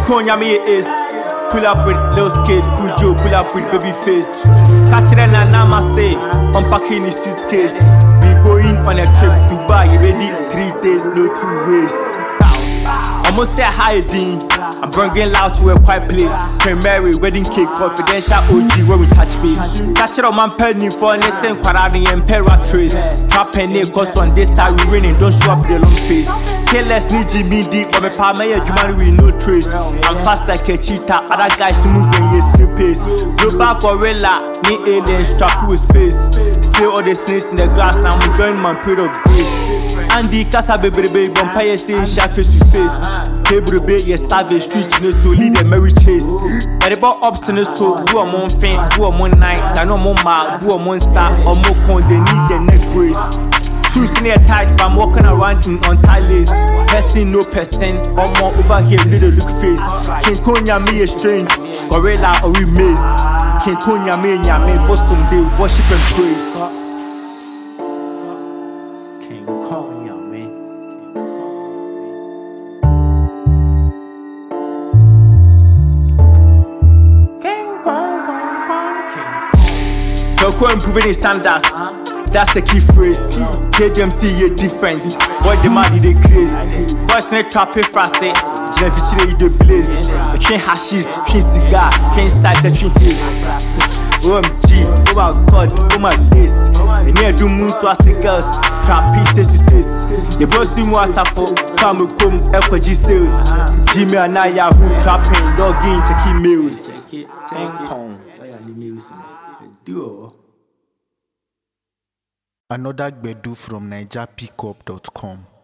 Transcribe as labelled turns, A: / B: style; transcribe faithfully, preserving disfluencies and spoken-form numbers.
A: Konya me is. Pull up with Lil Skid, Kujo, pull up with Babyface. Catch it and I'ma say, unpacking the suitcase. We going on a trip to Dubai, ready three days, no two ways. Almost say hi, Dean. I'm bringing loud to a quiet place. Primary wedding cake, confidential O G where we touch base. Catch it on my penny for an essence, quarantine imperatrice. Trap penny, cause on this side we winning, don't show up with a long face. Careless need Jimmy deep, but my palm my human with no trace. I'm fast like a cheetah, other guys to move when you sleep pace. Global gorilla, me aliens, trap with space. Still all the snakes in the grass, now I'm enjoying my period of grace. Andy Casa baby baby, vampire saying she face to face. Cable baby, yes savage, street no so lead a merry chase. But about ups in the soul, who are more faint, who are more night, I know more mad, who are more sad, or more con, they need their neck brace. Shoes near tight, but I'm walking around in untied lace. Person no person, or more over here, little look face. King Konya me a strange, gorilla or we maze. King Konya me and Yame, bosom they worship and praise. King Konya me. King Konya. Toko improving his standards. That's the key phrase. K D M C is different. Boy, the man they crazy. Boys in the trap phrase. Jeff you the blaze. Train hashish, train cigar, train sight, train haze. O M G, oh my God, oh my days. And near do moon so as girls. Trap pieces to face. The boss in was for come come F G sales. Jimmy and I who trapping dogging checking meals. Check on. Do.
B: Another Gbedu from Niger Pickup dot com.